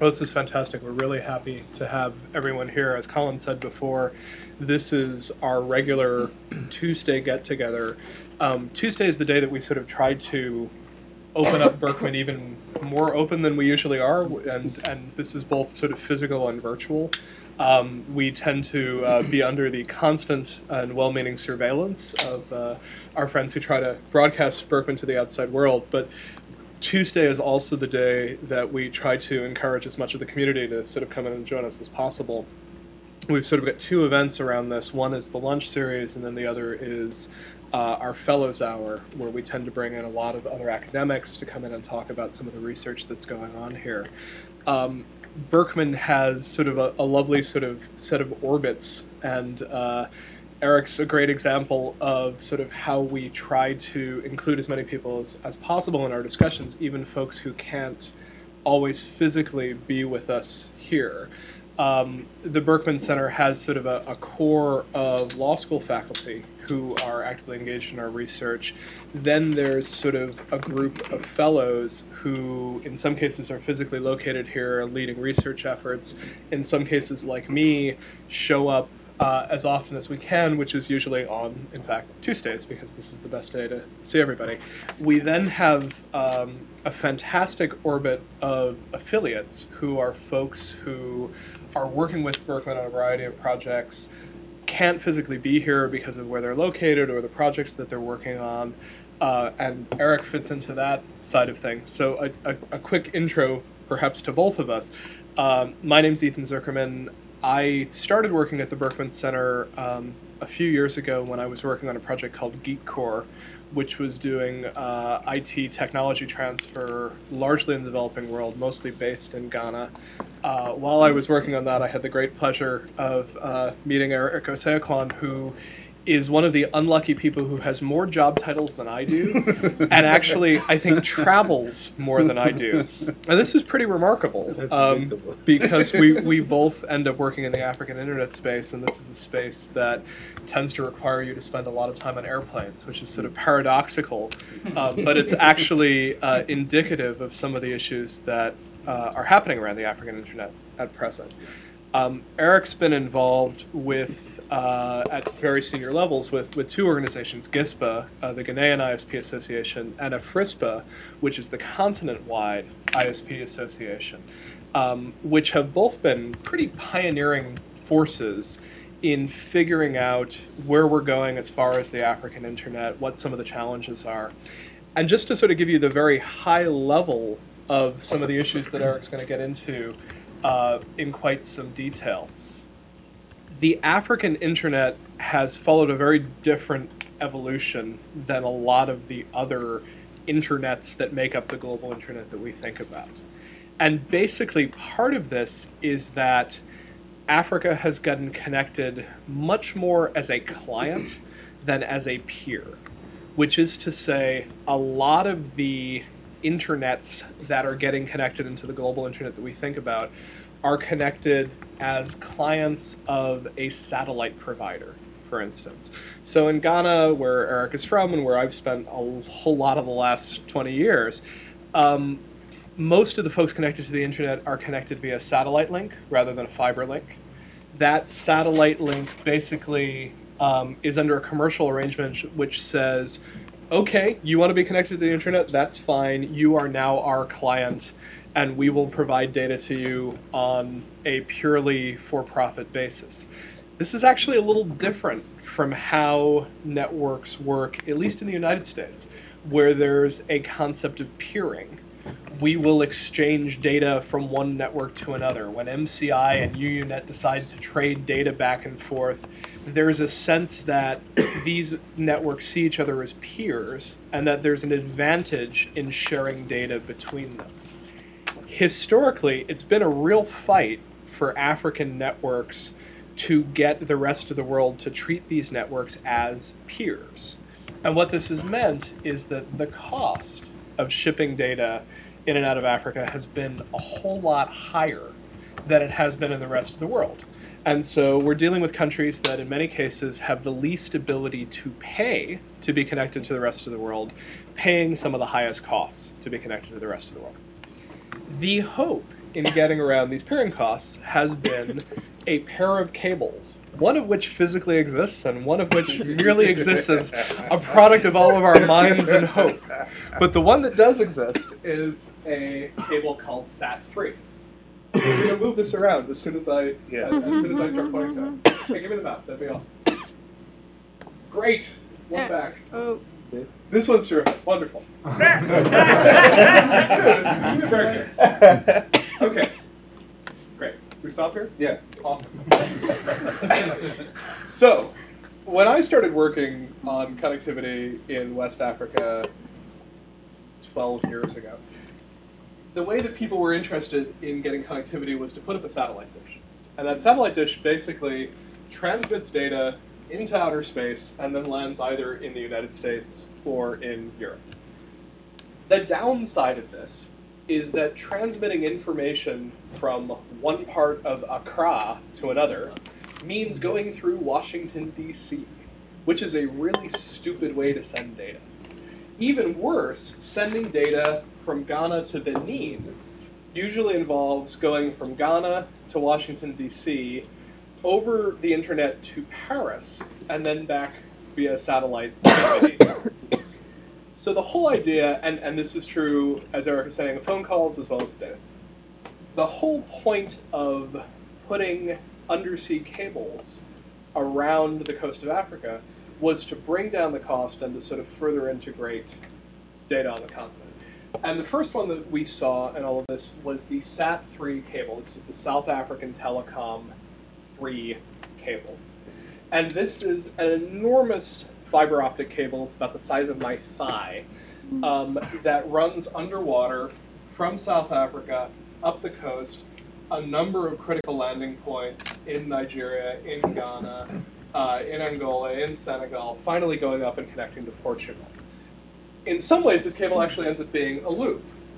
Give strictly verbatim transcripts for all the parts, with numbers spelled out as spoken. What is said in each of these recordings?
Well, this is fantastic. We're really happy to have everyone here. As Colin said before, this is our regular Tuesday get-together. Um, Tuesday is the day that we sort of try to open up Berkman even more open than we usually are, and, and this is both sort of physical and virtual. Um, we tend to uh, be under the constant and well-meaning surveillance of uh, our friends who try to broadcast Berkman to the outside world, but Tuesday is also the day that we try to encourage as much of the community to sort of come in and join us as possible. We've sort of got two events around this. One is the lunch series, and then the other is uh, our Fellows Hour, where we tend to bring in a lot of other academics to come in and talk about some of the research that's going on here. Um, Berkman has sort of a, a lovely sort of set of orbits, and uh, Eric's a great example of sort of how we try to include as many people as, as possible in our discussions, even folks who can't always physically be with us here. Um, the Berkman Center has sort of a, a core of law school faculty who are actively engaged in our research. Then there's sort of a group of fellows who, in some cases, are physically located here leading research efforts. In some cases, like me, show up Uh, as often as we can, which is usually on, in fact, Tuesdays, because this is the best day to see everybody. We then have um, a fantastic orbit of affiliates who are folks who are working with Berkman on a variety of projects, can't physically be here because of where they're located or the projects that they're working on, uh, and Eric fits into that side of things. So a, a, a quick intro, perhaps, to both of us. Um, my name's Ethan Zuckerman. I started working at the Berkman Center um, a few years ago when I was working on a project called GeekCorps, which was doing uh, I T technology transfer largely in the developing world, mostly based in Ghana. Uh, while I was working on that, I had the great pleasure of uh, meeting Eric Oseakwan, who is one of the unlucky people who has more job titles than I do, and actually, I think, travels more than I do. And this is pretty remarkable, um, because we, we both end up working in the African internet space, and this is a space that tends to require you to spend a lot of time on airplanes, which is sort of paradoxical, uh, but it's actually uh, indicative of some of the issues that uh, are happening around the African internet at present. Um, Eric's been involved with Uh, at very senior levels with, with two organizations, GISPA, uh, the Ghanaian I S P Association, and AFRISPA, which is the continent-wide I S P Association, um, which have both been pretty pioneering forces in figuring out where we're going as far as the African internet, what some of the challenges are. And just to sort of give you the very high level of some of the issues that Eric's going to get into uh, in quite some detail. The African internet has followed a very different evolution than a lot of the other internets that make up the global internet that we think about. And basically part of this is that Africa has gotten connected much more as a client than as a peer, which is to say a lot of the internets that are getting connected into the global internet that we think about are connected as clients of a satellite provider, for instance. So in Ghana, where Eric is from and where I've spent a whole lot of the last twenty years, um, most of the folks connected to the internet are connected via satellite link rather than a fiber link. That satellite link basically um, is under a commercial arrangement which says, okay, you want to be connected to the internet, that's fine, you are now our client, and we will provide data to you on a purely for-profit basis. This is actually a little different from how networks work, at least in the United States, where there's a concept of peering. We will exchange data from one network to another. When M C I and U U Net decide to trade data back and forth, there's a sense that these networks see each other as peers, and that there's an advantage in sharing data between them. Historically, it's been a real fight for African networks to get the rest of the world to treat these networks as peers. And what this has meant is that the cost of shipping data in and out of Africa has been a whole lot higher than it has been in the rest of the world. And so we're dealing with countries that in many cases have the least ability to pay to be connected to the rest of the world, paying some of the highest costs to be connected to the rest of the world. The hope in getting around these peering costs has been a pair of cables, one of which physically exists and one of which merely exists as a product of all of our minds and hope. But the one that does exist is a cable called S A T three. I'm going to move this around as soon as I Yeah. as, as soon as I start pointing to it. Hey, give me the map. That'd be awesome. Great. One Yeah. back. Oh. This one's terrific. Wonderful. Good. Good. Very good. Okay. Great. We stop here? Yeah. Awesome. So, when I started working on connectivity in West Africa twelve years ago, the way that people were interested in getting connectivity was to put up a satellite dish. And that satellite dish basically transmits data into outer space and then lands either in the United States or in Europe. The downside of this is that transmitting information from one part of Accra to another means going through Washington, D C, which is a really stupid way to send data. Even worse, sending data from Ghana to Benin usually involves going from Ghana to Washington, D C, over the internet to Paris, and then back via satellite to Benin. So the whole idea, and, and this is true, as Eric is saying, of phone calls as well as data, the whole point of putting undersea cables around the coast of Africa was to bring down the cost and to sort of further integrate data on the continent. And the first one that we saw in all of this was the S A T three cable. This is the South African Telecom three cable. And this is an enormous fiber optic cable. It's about the size of my thigh, um, that runs underwater from South Africa up the coast, a number of critical landing points in Nigeria, in Ghana, uh, in Angola, in Senegal, finally going up and connecting to Portugal. In some ways, this cable actually ends up being a loop.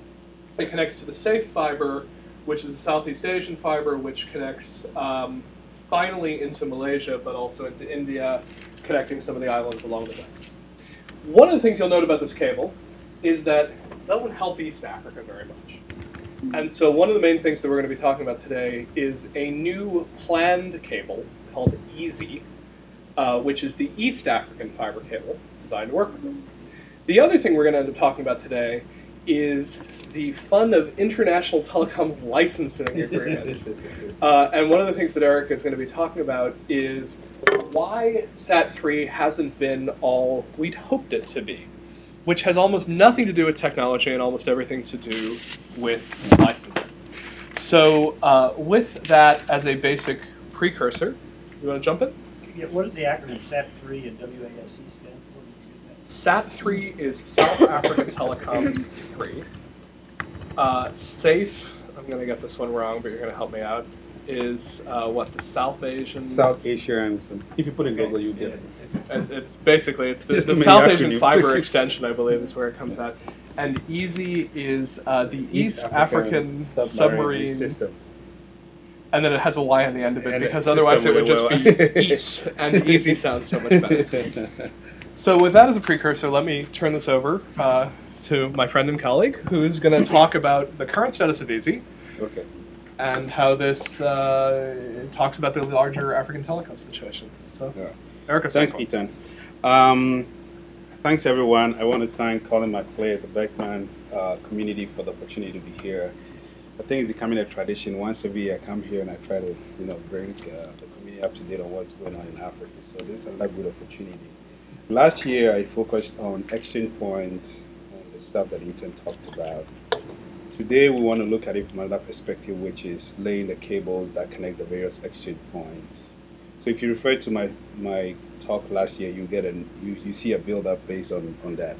It connects to the SAFE fiber, which is a Southeast Asian fiber, which connects um, finally into Malaysia, but also into India, connecting some of the islands along the way. One of the things you'll note about this cable is that it doesn't help East Africa very much. And so one of the main things that we're going to be talking about today is a new planned cable called EASY, uh, which is the East African fiber cable designed to work with this. The other thing we're going to end up talking about today is the fun of international telecoms licensing agreements. uh, and one of the things that Eric is going to be talking about is why S A T three hasn't been all we'd hoped it to be, which has almost nothing to do with technology and almost everything to do with licensing. So uh, with that as a basic precursor, you want to jump in? Yeah, what is the acronym S A T three and W A S E stand for? S A T three is South African Telecoms three. Uh, SAFE, I'm going to get this one wrong, but you're going to help me out, is uh, what, the South Asian... South Asia, and some, if you put in Google, you get it. And it's basically, it's the, There's the too many South Asian acronyms. Fiber Extension, I believe, is where it comes out. And EASY is uh, the East, African, Submarine, System. and then it has a Y on the end of it, And because system otherwise it would with just a be Y. EASY, and EASY sounds so much better. So with that as a precursor, let me turn this over uh, to my friend and colleague, who is going to talk about the current status of EASY, Okay. and how this uh, talks about the larger African telecom situation. So, Yeah. Erica, Thanks, second Ethan. Um, thanks, everyone. I want to thank Colin McClay, the Beckman uh, community, for the opportunity to be here. I think it's becoming a tradition. Once every year, I come here and I try to, you know, bring uh, the community up to date on what's going on in Africa. So this is another good opportunity. Last year, I focused on exchange points and the stuff that Ethan talked about. Today, we want to look at it from another perspective, which is laying the cables that connect the various exchange points. So if you refer to my, my talk last year, you get an, you, you see a build-up based on, on that.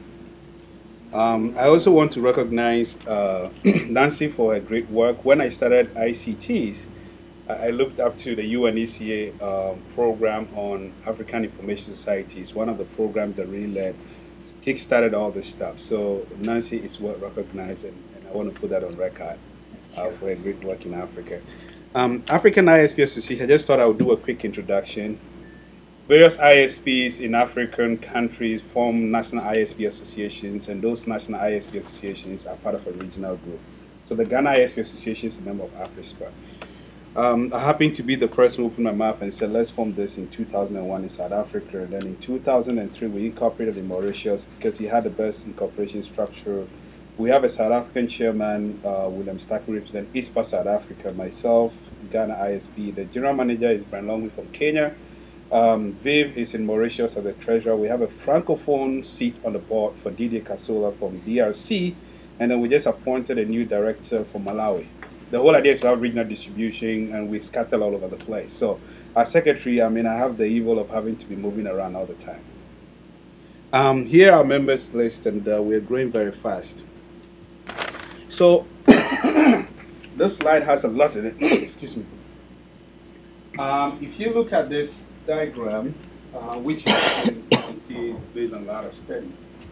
Um, I also want to recognize uh, Nancy for her great work. When I started I C Ts, I, I looked up to the U N E C A uh, program on African Information Societies, one of the programs that really led, kick-started all this stuff. So Nancy is well recognized, and, and I want to put that on record uh, for her great work in Africa. Um, African I S P Association, I just thought I would do a quick introduction. Various I S Ps in African countries form national I S P associations, and those national I S P associations are part of a regional group. So the Ghana I S P Association is a member of AFRISPA. Um, I happened to be the person who opened my mouth and said, let's form this in two thousand one in South Africa. And then in two thousand three, we incorporated in Mauritius because he had the best incorporation structure. We have a South African chairman, uh, William Stack, represent I S P A South Africa, myself, Ghana I S P. The general manager is Brian Longley from Kenya. Um, Viv is in Mauritius as a treasurer. We have a francophone seat on the board for Didier Kasola from D R C. And then we just appointed a new director for Malawi. The whole idea is to have regional distribution, and we scatter all over the place. So as secretary, I mean, I have the evil of having to be moving around all the time. Um, here are our members list, and uh, we're growing very fast. So this slide has a lot in it. Excuse me. Um, if you look at this diagram, uh, which you can, you can see based on a lot of studies,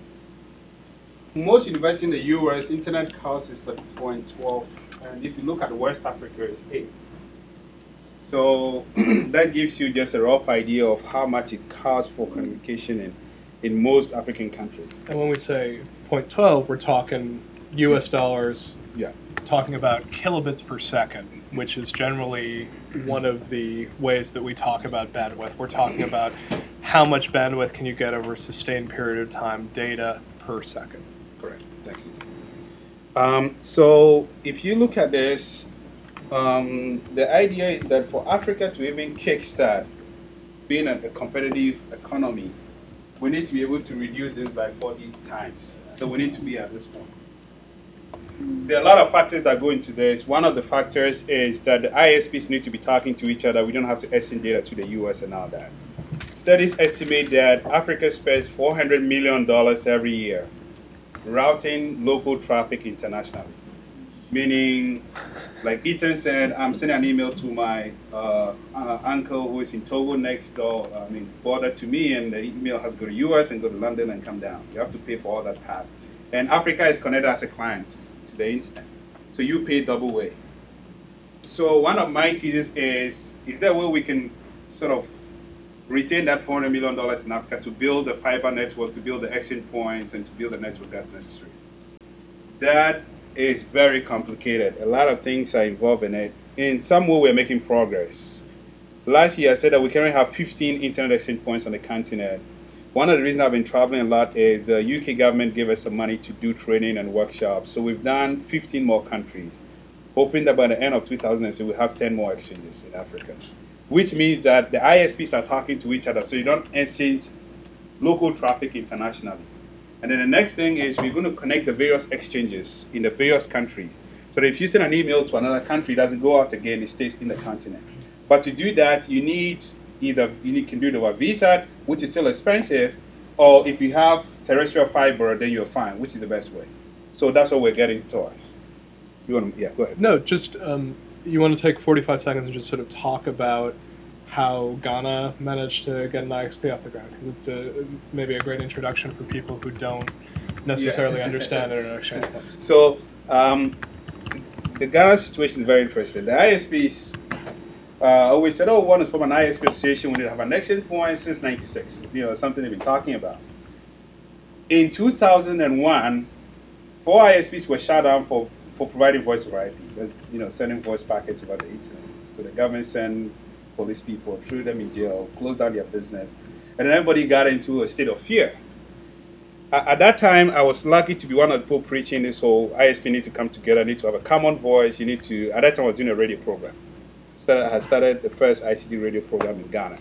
most universities in the U S, internet cost is at zero point one two. And if you look at West Africa, it's eight. So that gives you just a rough idea of how much it costs for communication in, in most African countries. And when we say zero point one two, we're talking U S dollars, Yeah. talking about kilobits per second, which is generally one of the ways that we talk about bandwidth. We're talking about how much bandwidth can you get over a sustained period of time, data per second. Correct. Thanks, Ethan. Um, so if you look at this, um, the idea is that for Africa to even kickstart being a, a competitive economy, we need to be able to reduce this by forty times. So we need to be at this point. There are a lot of factors that go into this. One of the factors is that the I S Ps need to be talking to each other. We don't have to send data to the U S and all that. Studies estimate that Africa spends four hundred million dollars every year routing local traffic internationally. Meaning, like Ethan said, I'm sending an email to my uh, uh, uncle who is in Togo next door, I mean, border to me, and the email has to go to U S and go to London and come down. You have to pay for all that path. And Africa is connected as a client to the internet. So you pay double way. So one of my theses is, is there a way we can sort of retain that four hundred million dollars in Africa to build the fiber network, to build the exchange points, and to build the network that's necessary? That is very complicated. A lot of things are involved in it. In some way, we're making progress. Last year, I said that we currently have fifteen internet exchange points on the continent. One of the reasons I've been traveling a lot is the U K government gave us some money to do training and workshops. So we've done fifteen more countries, hoping that by the end of two thousand six, we'll have ten more exchanges in Africa, which means that the I S Ps are talking to each other, so you don't exchange local traffic internationally. And then the next thing is we're going to connect the various exchanges in the various countries. So that if you send an email to another country, it doesn't go out again, it stays in the continent. But to do that, you need either, you need, can do it over V SAT, which is still expensive, or if you have terrestrial fiber, then you're fine, which is the best way. So that's what we're getting towards. You want to, yeah, go ahead. No, just um, you want to take forty-five seconds and just sort of talk about how Ghana managed to get an I S P off the ground, because it's a, maybe a great introduction for people who don't necessarily Yeah. understand internet exchange points. So um, the Ghana situation is very interesting. The I S Ps uh, always said, oh, we want to form an I S P association. We need to have an exchange point since ninety-six. You know, something they've been talking about. In two thousand one, four I S Ps were shut down for, for providing voice over I P. That's, you know, sending voice packets over the internet. So the government sent police people, threw them in jail, closed down their business, and then everybody got into a state of fear. At, at that time, I was lucky to be one of the people preaching this whole I S P need to come together, need to have a common voice, you need to, at that time I was doing a radio program. So I had started the first I C T radio program in Ghana.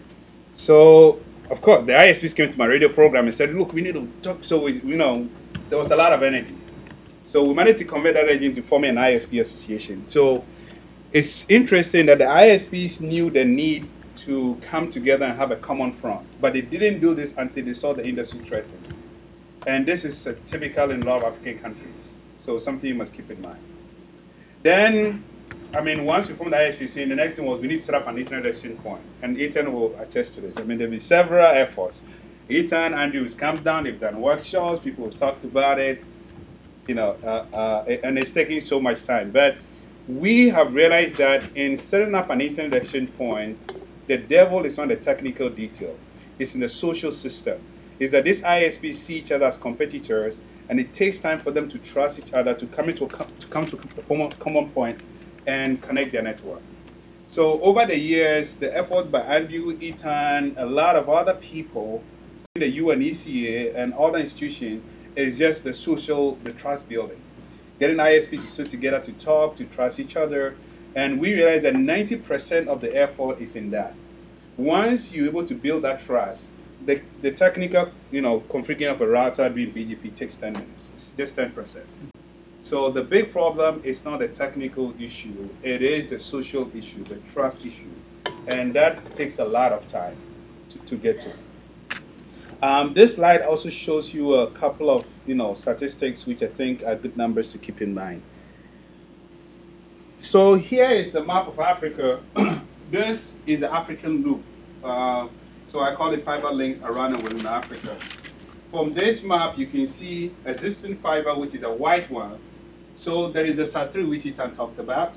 So, of course, the I S Ps came to my radio program and said, look, we need to talk, so we, you know, there was a lot of energy. So we managed to convert that energy into forming an I S P association. So it's interesting that the I S Ps knew the need to come together and have a common front, but they didn't do this until they saw the industry threatened. And this is uh, typical in a lot of African countries, so something you must keep in mind. Then, I mean, once we formed the I S P C, the next thing was we need to set up an internet exchange point, and Ethan will attest to this. I mean, there have been several efforts. Ethan, Andrew has come down, they've done workshops, people have talked about it, you know, uh, uh, and it's taking so much time. But we have realized that in setting up an internet exchange point, the devil is not the technical detail. It's in the social system. It's that these I S Ps see each other as competitors, and it takes time for them to trust each other, to come into a, co- to come to a common, common point and connect their network. So over the years, the effort by Andrew, Ethan, a lot of other people, the U N E C A and other institutions, is just the social, the trust building. Getting I S Ps to sit together to talk, to trust each other, and we realize that ninety percent of the effort is in that. Once you're able to build that trust, the, the technical, you know, configuring of a router doing B G P takes ten minutes. It's just ten percent. So the big problem is not a technical issue. It is the social issue, the trust issue. And that takes a lot of time to, to get to. Um, this slide also shows you a couple of, you know, statistics which I think are good numbers to keep in mind. So here is the map of Africa. This is the African loop. Uh, so I call it fiber links around and within Africa. From this map, you can see existing fiber, which is a white one. So there is the S A T three, which Ethan talked about.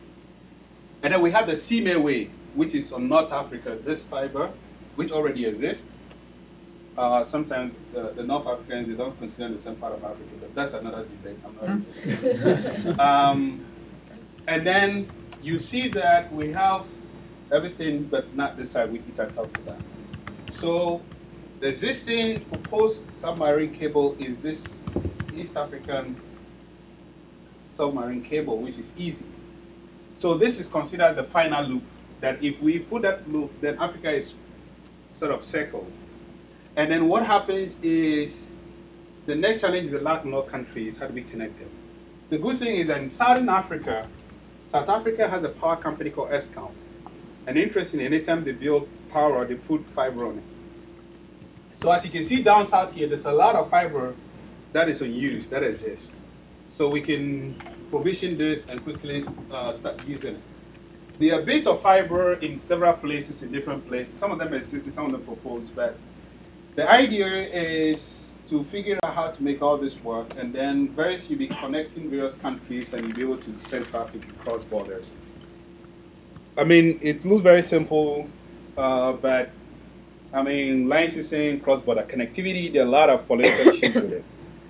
And then we have the Sime Way, which is on North Africa, this fiber, which already exists. Uh, sometimes the, the North Africans, they don't consider the same part of Africa, but that's another debate. I'm not interested. um, and then you see that we have everything, but not this side, which Ethan talked about. So the existing proposed submarine cable is this East African submarine cable, which is easy. So this is considered the final loop, that if we put that loop, then Africa is sort of circled. And then what happens is the next challenge is the landlocked countries, how do we connect them? The good thing is that in Southern Africa, South Africa has a power company called Eskom. And interestingly, anytime they build power, they put fiber on it. So as you can see down south here, there's a lot of fiber that is unused, that exists. So we can provision this and quickly uh, start using it. There are bits of fiber in several places, in different places. Some of them exist, some of them proposed, but the idea is to figure out how to make all this work, and then various you'll be connecting various countries, and you'll be able to send traffic across borders. I mean, it looks very simple, uh, but I mean, licensing, cross-border connectivity, there are a lot of political issues with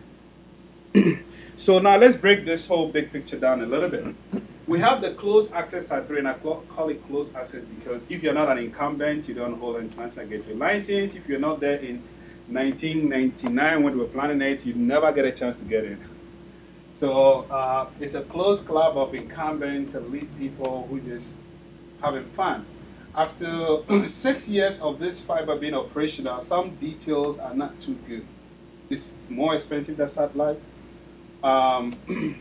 it. So now let's break this whole big picture down a little bit. We have the closed access S A T three, and I call it closed access because if you're not an incumbent, you don't hold an international gateway license. If you're not there in nineteen ninety-nine when we were planning it, you never get a chance to get in. So uh, it's a closed club of incumbents, elite people who just having fun. After six years of this fiber being operational, some details are not too good. It's more expensive than satellite. Um,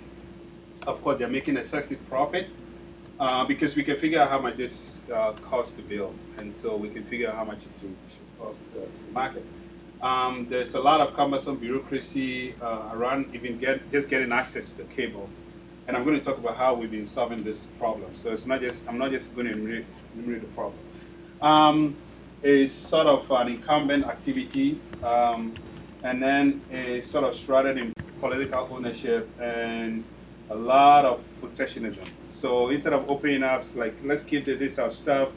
of course, they're making excessive profit uh, because we can figure out how much this uh, costs to build, and so we can figure out how much it should cost to, to market. Um, there's a lot of cumbersome bureaucracy uh, around even get, just getting access to the cable. And I'm going to talk about how we've been solving this problem. So it's not just, I'm not just going to enumerate, enumerate the problem. Um, it's sort of an incumbent activity, um, and then it's sort of shrouded in political ownership and a lot of protectionism. So instead of opening up, like, let's keep the, this our stuff,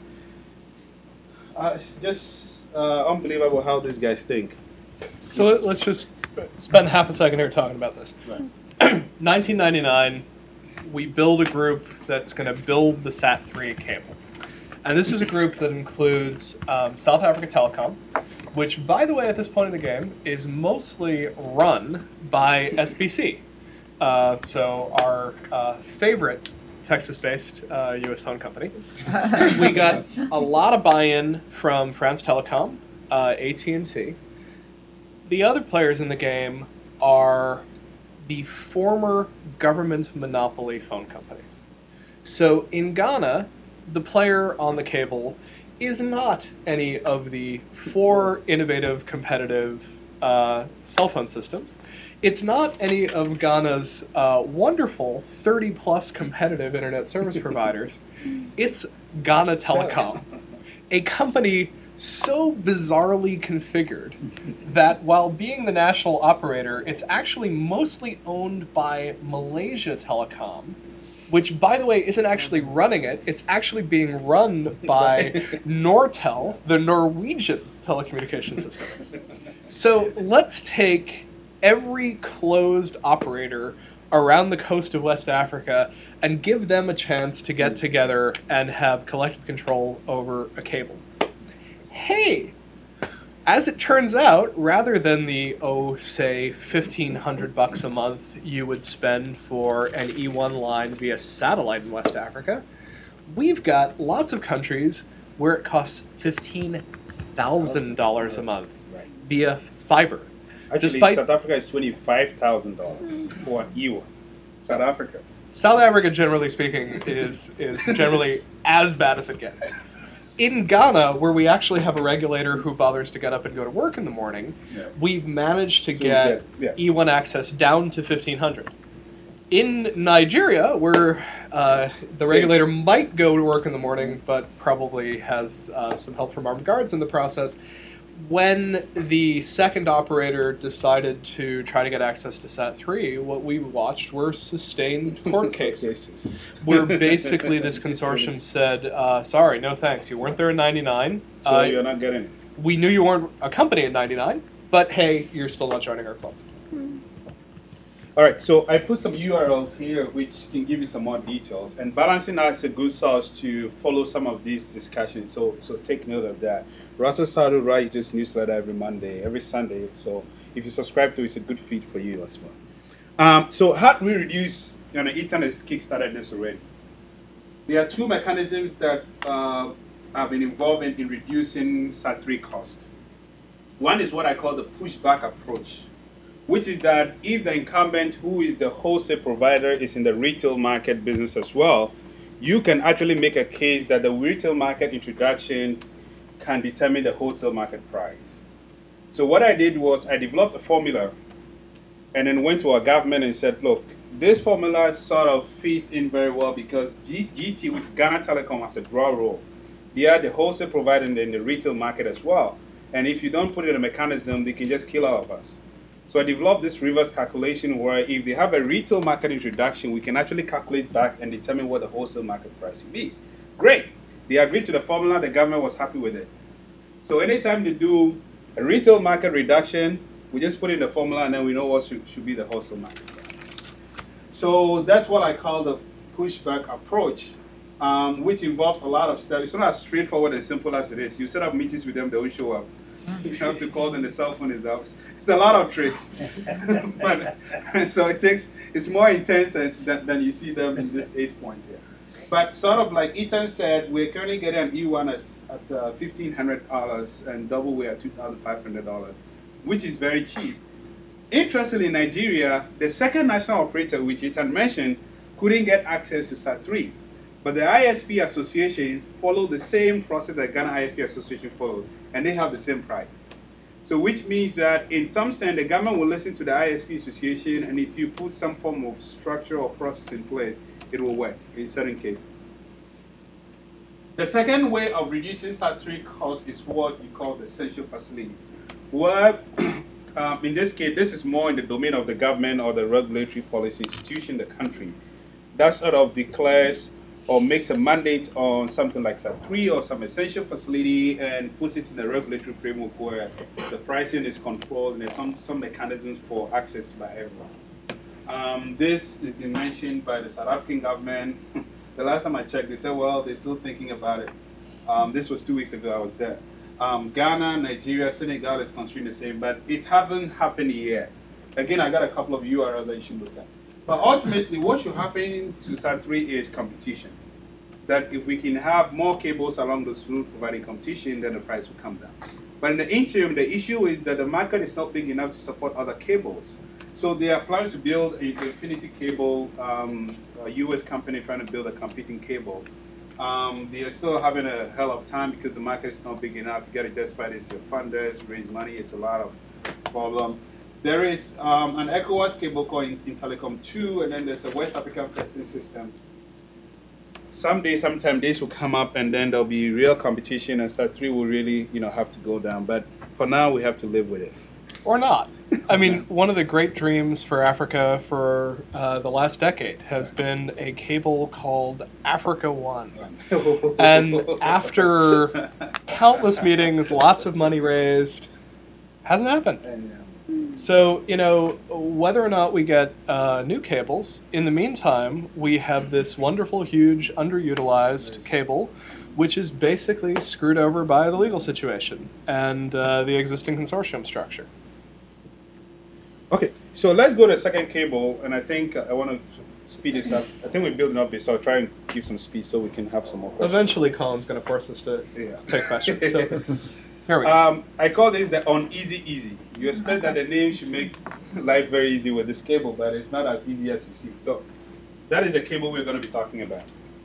uh, it's just uh, unbelievable how these guys think. So let- let's just spend half a second here talking about this. Right. nineteen ninety-nine, we build a group that's going to build the S A T three cable. And this is a group that includes um, South Africa Telecom, which, by the way, at this point in the game, is mostly run by S B C. Uh, so our uh, favorite Texas-based uh, U S phone company. We got a lot of buy-in from France Telecom, uh, A T and T. The other players in the game are the former government monopoly phone companies. So in Ghana, the player on the cable is not any of the four innovative, competitive uh, cell phone systems. It's not any of Ghana's uh, wonderful thirty plus competitive internet service providers. It's Ghana Telecom, a company so bizarrely configured that while being the national operator, it's actually mostly owned by Malaysia Telecom, which, by the way, isn't actually running it. It's actually being run by Nortel, the Norwegian telecommunication system. So let's take every closed operator around the coast of West Africa and give them a chance to get together and have collective control over a cable. Hey, as it turns out, rather than the, oh, say, fifteen hundred bucks a month you would spend for an E one line via satellite in West Africa, we've got lots of countries where it costs fifteen thousand dollars a month Right. via fiber. Actually, Despite- South Africa is twenty-five thousand dollars for an E one. South Africa. South Africa, generally speaking, is is generally as bad as it gets. In Ghana, where we actually have a regulator who bothers to get up and go to work in the morning, Yeah. we've managed to So get yeah. E one access down to fifteen hundred. In Nigeria, where uh, the Same. regulator might go to work in the morning, but probably has uh, some help from armed guards in the process, when the second operator decided to try to get access to Sat three, what we watched were sustained court cases, where basically this consortium said, uh, sorry, no thanks, you weren't there in ninety-nine. So Uh, you're not getting it. we knew you weren't a company in ninety-nine, but hey, you're still not joining our club. All right, so I put some U R Ls here which can give you some more details. And Balancing Out is a good source to follow some of these discussions, so so take note of that. Russell Sadu writes this newsletter every Monday, every Sunday, so if you subscribe to it, it's a good feed for you as well. Um, so how do we reduce, you know, Ethan has kickstarted this already. There are two mechanisms that uh, have been involved in, in reducing Sat three cost. One is what I call the pushback approach, which is that if the incumbent, who is the wholesale provider, is in the retail market business as well, you can actually make a case that the retail market introduction can determine the wholesale market price. So what I did was I developed a formula and then went to our government and said, look, this formula sort of fits in very well because G- GT, which is Ghana Telecom, has a draw role. They are the wholesale provider in the, in the retail market as well. And if you don't put in a mechanism, they can just kill all of us. So I developed this reverse calculation where if they have a retail market introduction, we can actually calculate back and determine what the wholesale market price will be. Great. They agreed to the formula, the government was happy with it. So anytime they do a retail market reduction, we just put in the formula and then we know what should, should be the wholesale market price. So that's what I call the pushback approach, um, which involves a lot of steps. It's not as straightforward and simple as it is. You set up meetings with them, they won't show up. You have to call them, the cell phone is out. It's a lot of tricks. But, so it takes, it's more intense than, than, than you see them in these eight points here. But sort of like Ethan said, we're currently getting an E one at, at uh, fifteen hundred dollars and double way at two thousand five hundred dollars, which is very cheap. Interestingly, in Nigeria, the second national operator, which Ethan mentioned, couldn't get access to Sat three. But the I S P Association followed the same process that Ghana I S P Association followed, and they have the same price. So which means that in some sense, the government will listen to the I S P Association, and if you put some form of structure or process in place, it will work in certain cases. The second way of reducing Sat three cost is what you call the essential facility, where um, in this case, this is more in the domain of the government or the regulatory policy institution, the country, that sort of declares or makes a mandate on something like Sat three or some essential facility and puts it in a regulatory framework where the pricing is controlled and there's some, some mechanisms for access by everyone. Um, this has been mentioned by the South African government. The last time I checked, they said, well, they're still thinking about it. Um, this was two weeks ago, I was there. Um, Ghana, Nigeria, Senegal is considering the same, but it hasn't happened yet. Again, I got a couple of U R Ls that you should look at. But ultimately, what should happen to Sat three is competition. That if we can have more cables along those routes providing competition, then the price will come down. But in the interim, the issue is that the market is not big enough to support other cables. So there are plans to build a Infinity Cable, um, a U S company trying to build a competing cable. Um, they are still having a hell of a time because the market is not big enough. You got to justify this to your funders, raise money. It's a lot of problem. There is um, an ECOWAS cable called Intelecom two, and then there's a West African testing system. Someday, sometime, this will come up, and then there'll be real competition, and Sat three will really, you know, have to go down. But for now, we have to live with it. Or not. I mean, one of the great dreams for Africa for uh, the last decade has been a cable called Africa One. And after countless meetings, lots of money raised, hasn't happened. And, So, you know, whether or not we get uh, new cables, in the meantime, we have this wonderful, huge, underutilized cable, which is basically screwed over by the legal situation and uh, the existing consortium structure. Okay, so let's go to the second cable, and I think I want to speed this up. I think we're building up this, so I'll try and give some speed so we can have some more questions. Eventually, Colin's going to force us to Yeah. take questions. So, here we go. Um, I call this the uneasy easy. You expect that the name should make life very easy with this cable, but it's not as easy as you see. So that is the cable we're going to be talking about.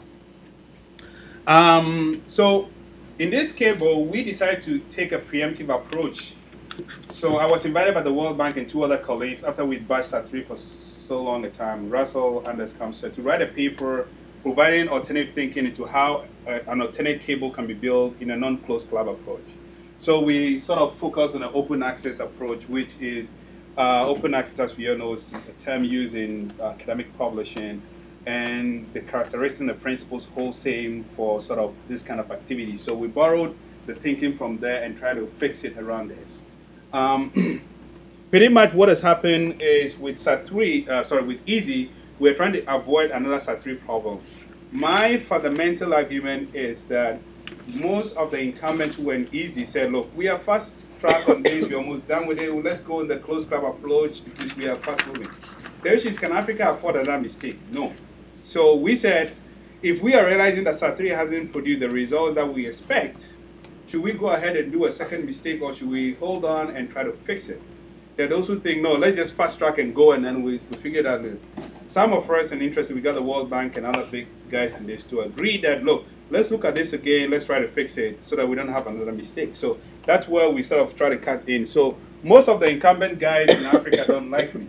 Um, so in this cable, we decided to take a preemptive approach. So I was invited by the World Bank and two other colleagues after we'd bashed SAT three for so long a time, Russell and Kamsa, to write a paper providing alternative thinking into how uh, an alternate cable can be built in a non-closed club approach. So we sort of focus on an open access approach, which is uh, open access, as we all know, is a term used in uh, academic publishing, and the characteristics and the principles hold same for sort of this kind of activity. So we borrowed the thinking from there and tried to fix it around this. Um, pretty much what has happened is with SAT three, uh, sorry, with EASY, we're trying to avoid another SAT three problem. My fundamental argument is that most of the incumbents who were in EASY said, look, we are fast track on this, we're almost done with it, let's go in the closed club approach because we are fast moving. The issue is, can Africa afford that mistake? No. So we said, if we are realizing that SAT three hasn't produced the results that we expect, should we go ahead and do a second mistake, or should we hold on and try to fix it? There are those who think, no, let's just fast track and go, and then we, we figure it out later. Some of us and interested, we got the World Bank and other big guys in this to agree that, look, let's look at this again, let's try to fix it so that we don't have another mistake. So that's where we sort of try to cut in. So most of the incumbent guys in Africa don't like me.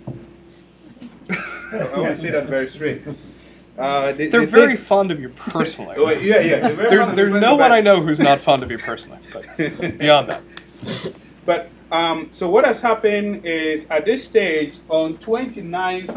I want to say that very straight. Uh, they, They're they very think, fond of you personally. oh, yeah, yeah. They're very There's, fond of there's me no one personally, I know who's not fond of you personally, but beyond that. But um, so what has happened is at this stage, on twenty-ninth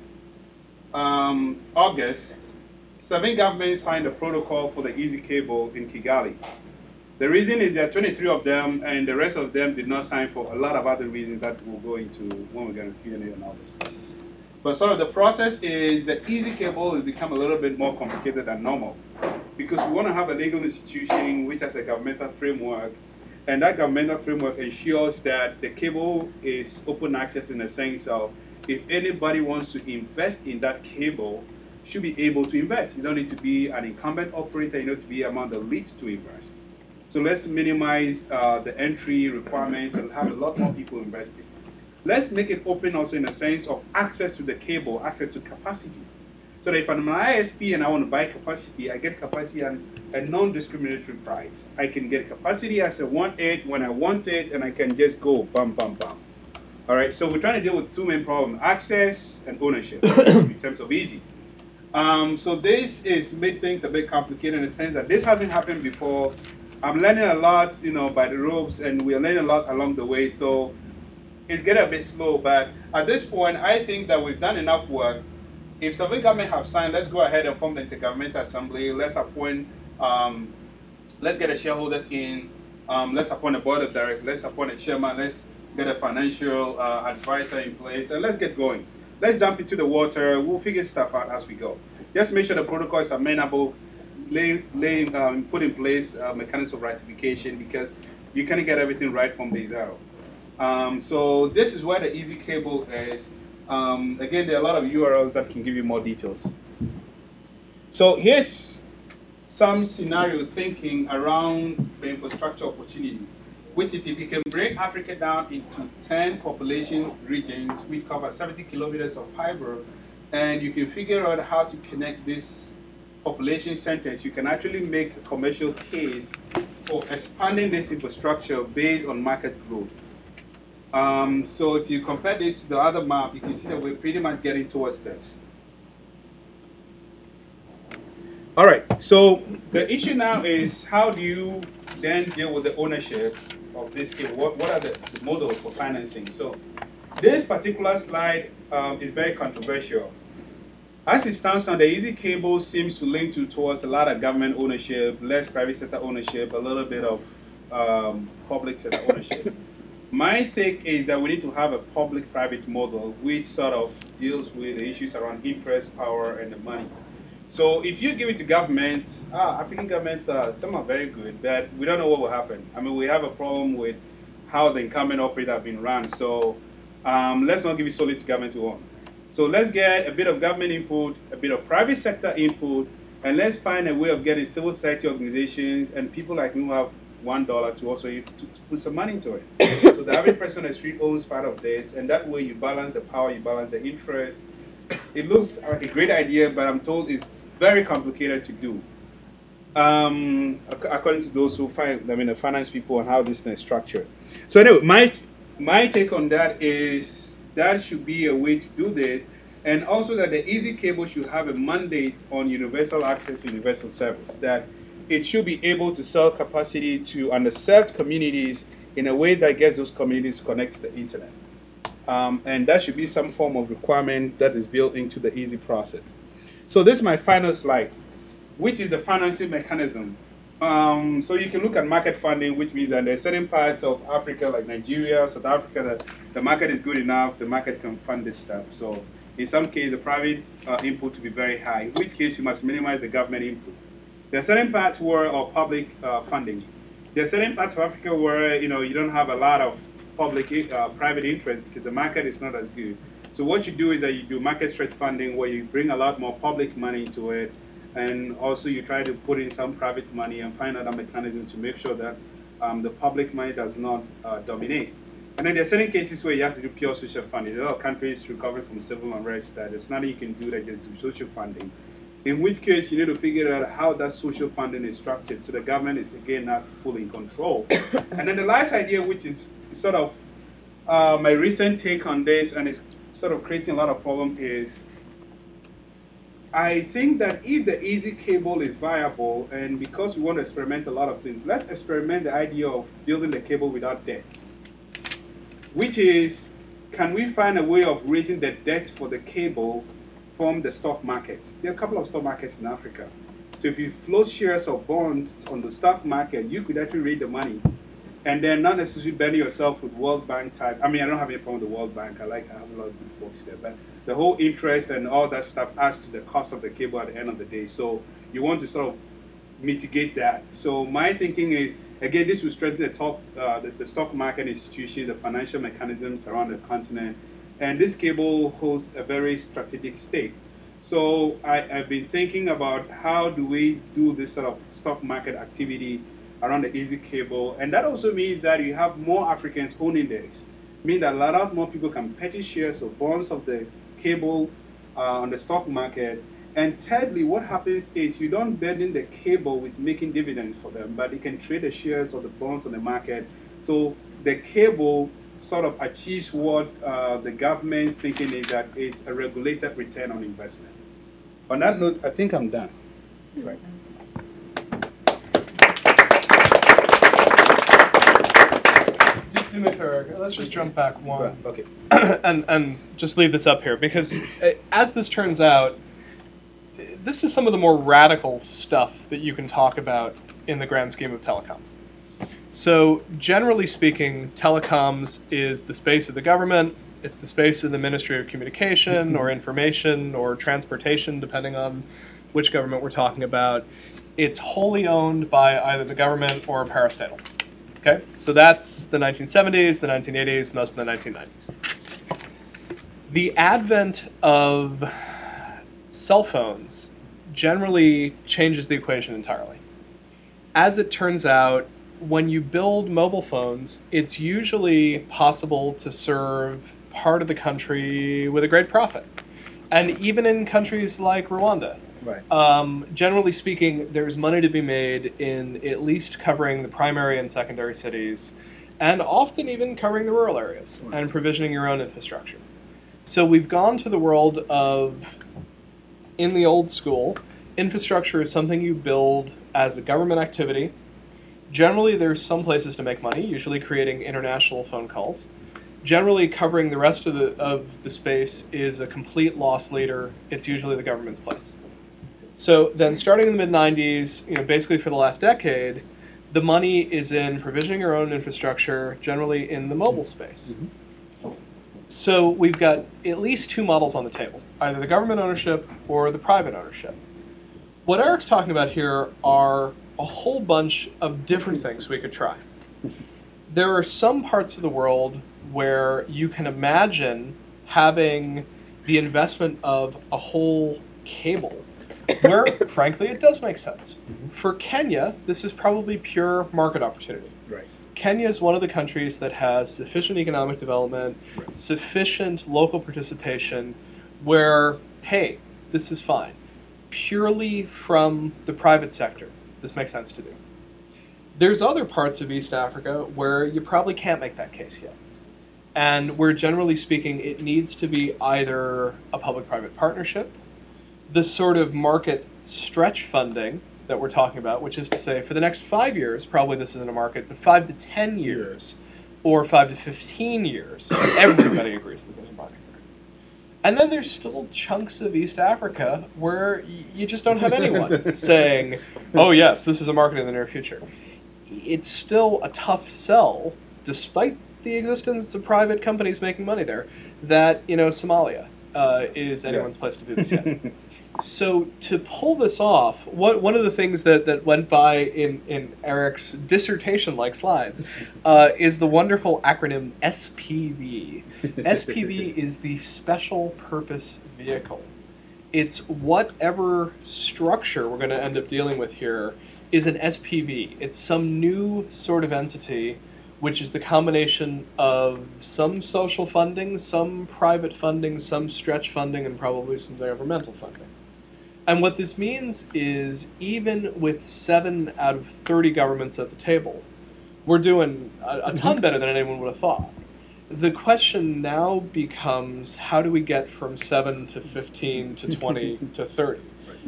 um, August, seven governments signed a protocol for the EASY cable in Kigali. The reason is there are twenty-three of them, and the rest of them did not sign for a lot of other reasons that we'll go into when we're going to Q and A and all this. But sort of the process is the EASY cable has become a little bit more complicated than normal, because we want to have a legal institution which has a governmental framework, and that governmental framework ensures that the cable is open access in the sense of if anybody wants to invest in that cable, should be able to invest. You don't need to be an incumbent operator, you need to be among the leads to invest. So let's minimize uh, the entry requirements and have a lot more people investing. Let's make it open also in the sense of access to the cable, access to capacity. So that if I'm an I S P and I want to buy capacity, I get capacity at a non-discriminatory price. I can get capacity as I want it, when I want it, and I can just go bam, bam, bam. All right, so we're trying to deal with two main problems, access and ownership in terms of EASY. Um, so this is made things a bit complicated in the sense that this hasn't happened before. I'm learning a lot, you know, by the ropes, and we're learning a lot along the way. So it's getting a bit slow, but at this point, I think that we've done enough work. If Southern government have signed, let's go ahead and form the Intergovernmental Assembly. Let's appoint, um, let's get the shareholders in. Um, let's appoint a board of directors. Let's appoint a chairman. Let's get a financial uh, advisor in place, and let's get going. Let's jump into the water. We'll figure stuff out as we go. Just make sure the protocol is amenable. Lay, lay, um, put in place a mechanism of ratification, because you can't get everything right from day zero. Um, so this is where the EASY cable is. Um, again, there are a lot of U R Ls that can give you more details. So here's some scenario thinking around the infrastructure opportunity, which is if you can break Africa down into ten population regions, we cover seventy kilometers of fiber, and you can figure out how to connect these population centers, you can actually make a commercial case for expanding this infrastructure based on market growth. Um, so if you compare this to the other map, you can see that we're pretty much getting towards this. All right, so the issue now is how do you then deal with the ownership of this cable? What, what are the, the models for financing? So this particular slide um, is very controversial. As it stands now, the EASY cable seems to link to towards a lot of government ownership, less private sector ownership, a little bit of um, public sector ownership. My take is that we need to have a public-private model which sort of deals with the issues around interest, power, and the money. So if you give it to governments, ah, African governments, uh, some are very good, but we don't know what will happen. I mean, we have a problem with how the incumbent operators have been run. So um, let's not give it solely to government to own. So let's get a bit of government input, a bit of private sector input, and let's find a way of getting civil society organizations and people like me who have one dollar to also to, to put some money into it. So the average person on the street owns part of this, and that way you balance the power, you balance the interest. It looks like a great idea, but I'm told it's very complicated to do. Um, according to those who find, I mean, the finance people on how this thing is structured. So anyway, my my take on that is that should be a way to do this, and also that the Easy Cable should have a mandate on universal access, universal service. That it should be able to sell capacity to underserved communities in a way that gets those communities connected to the internet. Um, and that should be some form of requirement that is built into the easy process. So this is my final slide, which is the financing mechanism. Um, so you can look at market funding, which means that there are certain parts of Africa, like Nigeria, South Africa, that the market is good enough, the market can fund this stuff. So in some cases, the private uh, input to be very high, in which case you must minimize the government input. There are certain parts where of public uh, funding. There are certain parts of Africa where you know you don't have a lot of public uh, private interest because the market is not as good. So what you do is that you do market stretch funding where you bring a lot more public money into it, and also you try to put in some private money and find other mechanisms to make sure that um, the public money does not uh, dominate. And then there are certain cases where you have to do pure social funding. There are a lot of countries recovering from civil unrest that there's nothing you can do that just do social funding. In which case you need to figure out how that social funding is structured so the government is again not fully in control. And then the last idea, which is sort of uh, my recent take on this, and it's sort of creating a lot of problem, is I think that if the Easy Cable is viable, and because we want to experiment a lot of things, let's experiment the idea of building the cable without debt. Which is, can we find a way of raising the debt for the cable from the stock markets? There are a couple of stock markets in Africa. So if you float shares or bonds on the stock market, you could actually raise the money and then not necessarily burden yourself with World Bank type. I mean, I don't have any problem with the World Bank. I like, I have a lot of good folks there. But the whole interest and all that stuff adds to the cost of the cable at the end of the day. So you want to sort of mitigate that. So my thinking is, again, this will strengthen the top, uh, the, the stock market institution, the financial mechanisms around the continent. And this cable holds a very strategic stake. So I, I've been thinking about how do we do this sort of stock market activity around the Easy Cable. And that also means that you have more Africans owning this. Mean that a lot more people can purchase shares or bonds of the cable uh, on the stock market. And thirdly, what happens is you don't burden the cable with making dividends for them, but you can trade the shares or the bonds on the market. So the cable sort of achieves what uh, the government's thinking is that it's a regulated return on investment. On that note, I think I'm done. Right. Do me a favor, let's just jump back one. Okay. and, and just leave this up here, because uh, as this turns out, this is some of the more radical stuff that you can talk about in the grand scheme of telecoms. So generally speaking, telecoms is the space of the government, it's the space of the Ministry of Communication or Information or Transportation, depending on which government we're talking about. It's wholly owned by either the government or a parastatal. Okay, so that's the nineteen seventies, the nineteen eighties, most of the nineteen nineties. The advent of cell phones generally changes the equation entirely. As it turns out, when you build mobile phones, it's usually possible to serve part of the country with a great profit. And even in countries like Rwanda, Right. um, generally speaking, there's money to be made in at least covering the primary and secondary cities, and often even covering the rural areas Right. and provisioning your own infrastructure. So we've gone to the world of, in the old school, infrastructure is something you build as a government activity. Generally, there's some places to make money, usually creating international phone calls. Generally, covering the rest of the, of the space is a complete loss leader. It's usually the government's place. So then starting in the mid nineties, you know, basically for the last decade, The money is in provisioning your own infrastructure, generally in the mobile space. So we've got at least two models on the table, either the government ownership or the private ownership. What Eric's talking about here are a whole bunch of different things we could try. There are some parts of the world where you can imagine having the investment of a whole cable, where, frankly, it does make sense. For Kenya, this is probably pure market opportunity. Right. Kenya is one of the countries that has sufficient economic development, Right. sufficient local participation, where, hey, this is fine. Purely from the private sector, this makes sense to do. There's other parts of East Africa where you probably can't make that case yet. And where, generally speaking, it needs to be either a public-private partnership, the sort of market stretch funding that we're talking about, which is to say, for the next five years, probably this isn't a market, but five to ten years, or five to fifteen years, everybody agrees that there's a market there. And then there's still chunks of East Africa where y- you just don't have anyone saying, oh yes, this is a market in the near future. It's still a tough sell, despite the existence of private companies making money there, that, you know, Somalia uh, is anyone's Yeah. place to do this yet. So to pull this off, what, one of the things that, that went by in, in Eric's dissertation-like slides uh, is the wonderful acronym S P V. S P V is the Special Purpose Vehicle. It's whatever structure we're going to end up dealing with here is an S P V. It's some new sort of entity, which is the combination of some social funding, some private funding, some stretch funding, and probably some governmental funding. And what this means is, even with seven out of thirty governments at the table, we're doing a, a ton better than anyone would have thought. The question now becomes, how do we get from seven to fifteen to twenty to thirty?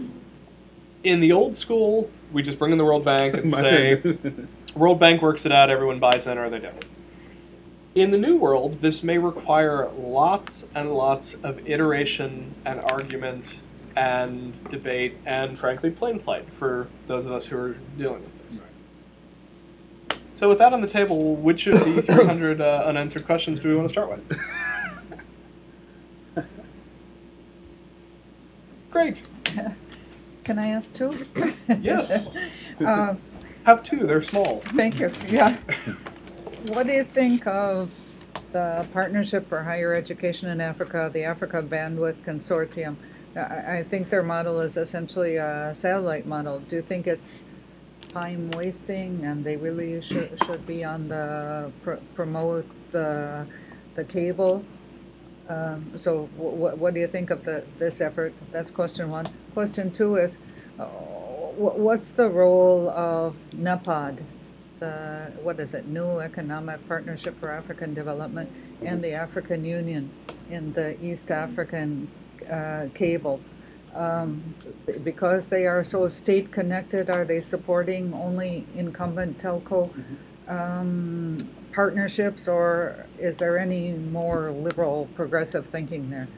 In the old school, we just bring in the World Bank and say, World Bank works it out, everyone buys in or they don't. In the new world, this may require lots and lots of iteration and argument and debate and, frankly, plain flight for those of us who are dealing with this. Right. So with that on the table, which of the three hundred uh, unanswered questions do we want to start with? Great. Can I ask two? Yes. Uh, Have two, they're small. Thank you, yeah. What do you think of the Partnership for Higher Education in Africa, the Africa Bandwidth Consortium? I, I think their model is essentially a satellite model. Do you think it's time wasting and they really should, should be on the, pr- promote the, the cable? Um, so w- what do you think of the, this effort? That's question one. Question two is, uh, wh- what's the role of NEPAD, the, what is it, New Economic Partnership for African Development, and the African Union in the East African uh, cable? Um, b- because they are so state connected, are they supporting only incumbent telco um, partnerships, or is there any more liberal progressive thinking there?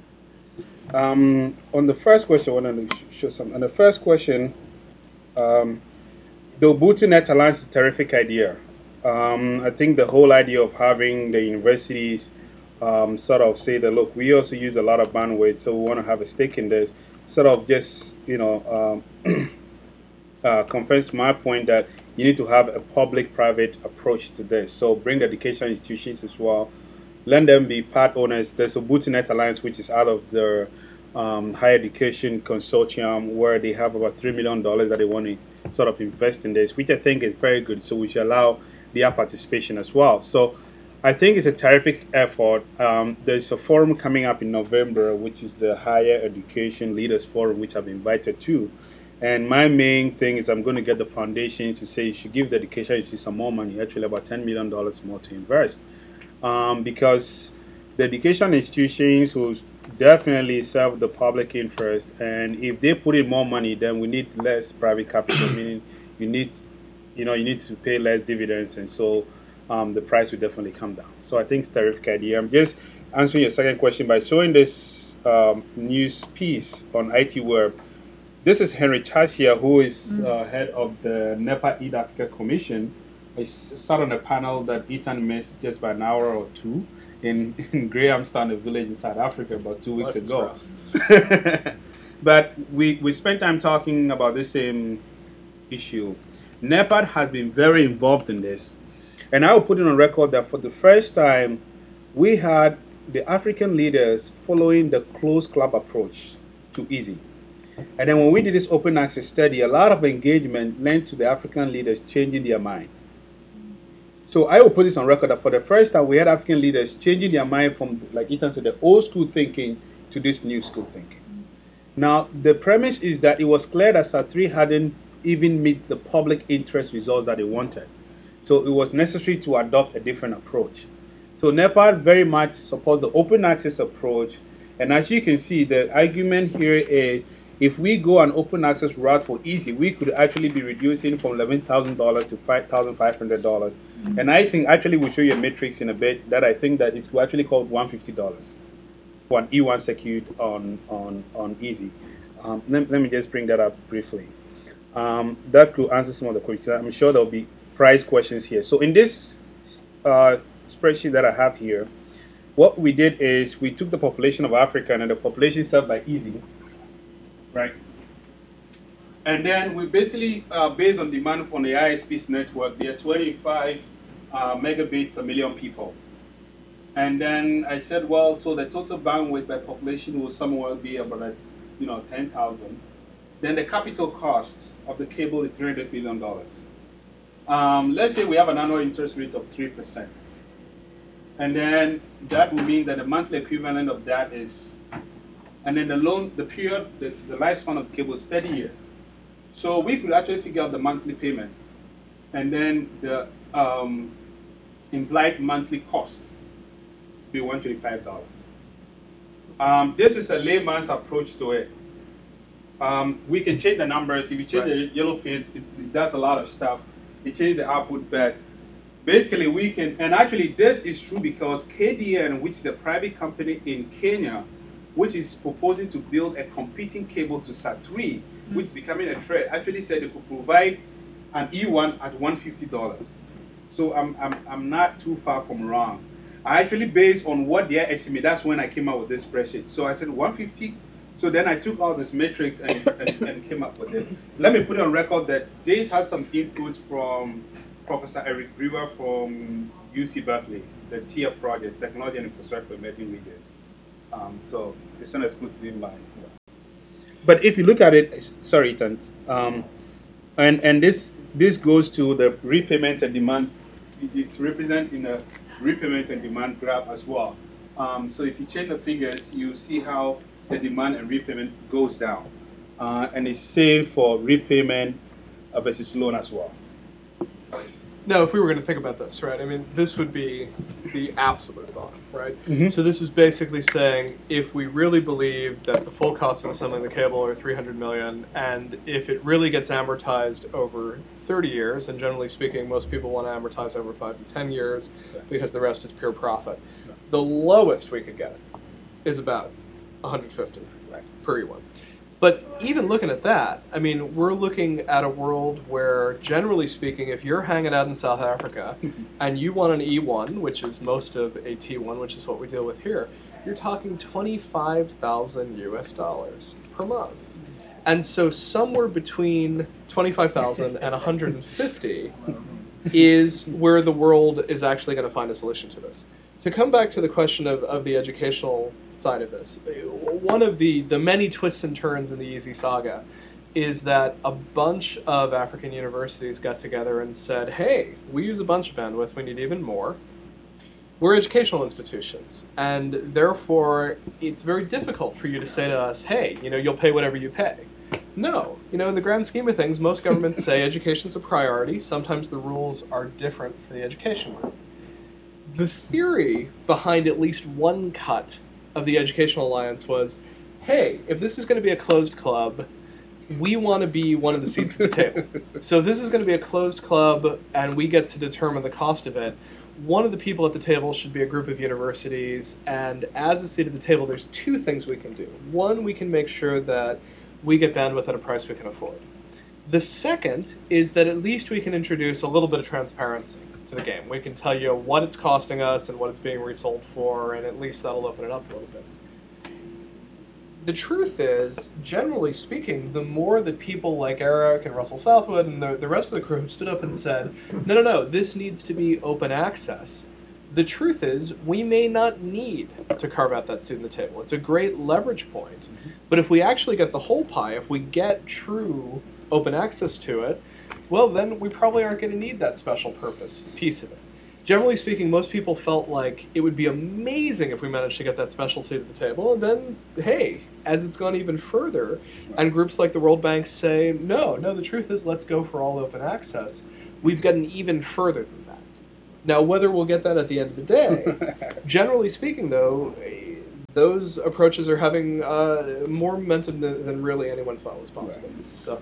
Um, on the first question, I want to sh- show some. On the first question, um, the Ubuntu Net Alliance is a terrific idea. Um, I think the whole idea of having the universities um, sort of say that, look, we also use a lot of bandwidth, so we want to have a stake in this, sort of just, you know, um, uh, confirms my point that you need to have a public-private approach to this. So bring education institutions as well. Let them be part owners. There's a Ubuntu Net Alliance, which is out of the um, higher education consortium, where they have about three million dollars that they want to sort of invest in this, which I think is very good. So we should allow their participation as well. So I think it's a terrific effort. Um, there's a forum coming up in November, which is the Higher Education Leaders Forum, which I've invited to. And my main thing is I'm going to get the foundations to say you should give the education institute some more money, actually about ten million dollars more to invest. Um, because the education institutions will definitely serve the public interest, and if they put in more money, then we need less private capital, meaning you need, you know, you need to pay less dividends, and so um, the price will definitely come down. So I think it's a terrific idea. I'm just answering your second question by showing this um, news piece on I T Web. this is Henry Chasia, who is uh, head of the NEPA East Africa Commission. I s- sat on a panel that Ethan missed just by an hour or two in, in Grahamstown, a village in South Africa, about two weeks Life is ago. rough. But we, we spent time talking about this same issue. NEPAD has been very involved in this. And I will put it on record that for the first time, we had the African leaders following the closed club approach to EASY. And then when we did this open access study, a lot of engagement led to the African leaders changing their mind. So I will put this on record that for the first time, we had African leaders changing their mind from, like Ethan said, the old school thinking to this new school thinking. Now, the premise is that it was clear that S A T three hadn't even meet the public interest results that they wanted. So it was necessary to adopt a different approach. So NEPAD very much supports the open access approach. And as you can see, the argument here is if we go an open access route for EASY, we could actually be reducing from eleven thousand dollars to five thousand five hundred dollars. Mm-hmm. And I think actually we'll show you a matrix in a bit that I think that it's actually called one hundred fifty dollars for an E one circuit on, on, on EASY. Um, let, let me just bring that up briefly. Um, that could answer some of the questions. I'm sure there'll be price questions here. So in this uh, spreadsheet that I have here, what we did is we took the population of Africa and the population served by EASY, right? And then we basically, uh, based on demand on the I S P's network, there are twenty-five uh, megabit per million people. And then I said, well, so the total bandwidth by population will somewhere be about, you know, ten thousand. Then the capital cost of the cable is three hundred billion dollars. Um, let's say we have an annual interest rate of three percent. And then that would mean that the monthly equivalent of that is, and then the loan, the period, the, the lifespan of the cable is thirty years. So we could actually figure out the monthly payment. And then the um, implied monthly cost would be one hundred twenty-five dollars. Um, this is a layman's approach to it. Um, we can change the numbers. If you change right. the yellow pins, it, it does a lot of stuff. It changes the output, but basically we can, and actually this is true because K D N, which is a private company in Kenya, which is proposing to build a competing cable to S A T three, mm-hmm. which is becoming a threat, actually said they could provide an E one at one hundred fifty dollars. So I'm, I'm, I'm not too far from wrong. I actually, based on what their estimate, that's when I came out with this spreadsheet. So I said one hundred fifty. So then I took all this matrix and, and, and came up with it. Let me put it on record that this has some input from Professor Eric Brewer from U C Berkeley, the T I A project, Technology and Infrastructure for Emerging Regions. Um, so it's not exclusively mine. But if you look at it, sorry, Ethan, um, and, and this, this goes to the repayment and demand. It's represented in a repayment and demand graph as well. Um, so if you change the figures, you see how the demand and repayment goes down. Uh, and it's same for repayment versus loan as well. Now, if we were going to think about this, right, I mean, this would be the absolute thought, right? Mm-hmm. So this is basically saying if we really believe that the full cost of assembling the cable are three hundred million dollars, and if it really gets amortized over thirty years, and generally speaking, most people want to amortize over five to ten years okay. because the rest is pure profit. Yeah. The lowest we could get is about one hundred fifty right. per E one. But even looking at that, I mean, we're looking at a world where, generally speaking, if you're hanging out in South Africa and you want an E one, which is most of a T one, which is what we deal with here, you're talking twenty-five thousand U S dollars per month. And so somewhere between twenty-five thousand and one hundred fifty is where the world is actually going to find a solution to this. To come back to the question of, of the educational side of this, one of the, the many twists and turns in the EASY saga is that a bunch of African universities got together and said, hey, we use a bunch of bandwidth, we need even more. We're educational institutions, and therefore it's very difficult for you to say to us, hey, you know, you'll pay whatever you pay. No, you know, in the grand scheme of things, most governments say education's a priority. Sometimes the rules are different for the education group. The theory behind at least one cut of the Educational Alliance was, hey, if this is going to be a closed club, we want to be one of the seats at the table. So if this is going to be a closed club and we get to determine the cost of it, one of the people at the table should be a group of universities, and as a seat at the table, there's two things we can do. One, we can make sure that we get bandwidth at a price we can afford. The second is that at least we can introduce a little bit of transparency to the game. We can tell you what it's costing us and what it's being resold for, and at least that'll open it up a little bit. The truth is, generally speaking, the more that people like Eric and Russell Southwood and the, the rest of the crew have stood up and said, no, no, no, this needs to be open access, the truth is, we may not need to carve out that seat on the table. It's a great leverage point. But if we actually get the whole pie, if we get true open access to it, well, then we probably aren't going to need that special purpose piece of it. Generally speaking, most people felt like it would be amazing if we managed to get that special seat at the table. And then, hey, as it's gone even further, and groups like the World Bank say, no, no, the truth is let's go for all open access, we've gotten even further than that. Now, whether we'll get that at the end of the day, generally speaking, though, those approaches are having uh, more momentum than, than really anyone thought was possible. Right. So,